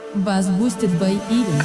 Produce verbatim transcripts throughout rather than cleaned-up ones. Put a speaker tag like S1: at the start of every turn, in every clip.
S1: Bass boosted by Event.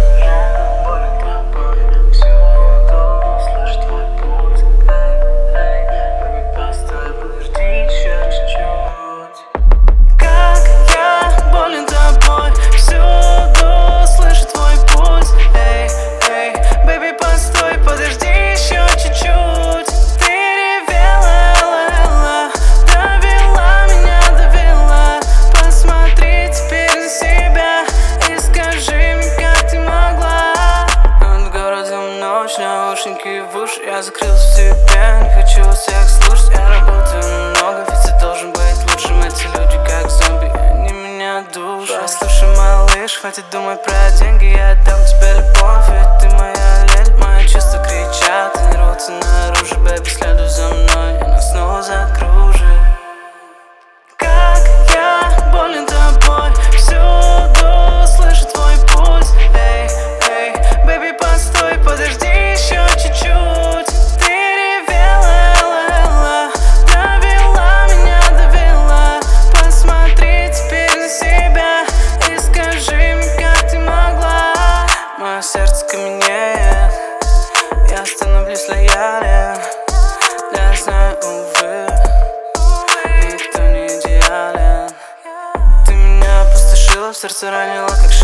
S2: Наушники в уши, я закрылся в себе. Не хочу всех слушать, я работаю много, ведь ты должен быть лучшим. Эти люди как зомби, они меня душат. Послушай, малыш, хватит думать про деньги, я отдам тебе любовь, ведь ты моя леди. Мои чувства кричат и рвутся наружу, бэби, следуй за мной, и нас снова закружит. Как я болен тобой, всюду слышу твой пульс. Эй, эй, бэби, постой, подожди еще чуть-чуть. Ты ревела, ла, довела меня, довела. Посмотри теперь на себя и скажи мне, как ты могла. Мое сердце каменеет, я становлюсь лоялен. Я знаю, увы, никто не идеален. Ты меня опустошила, в сердце ранила, как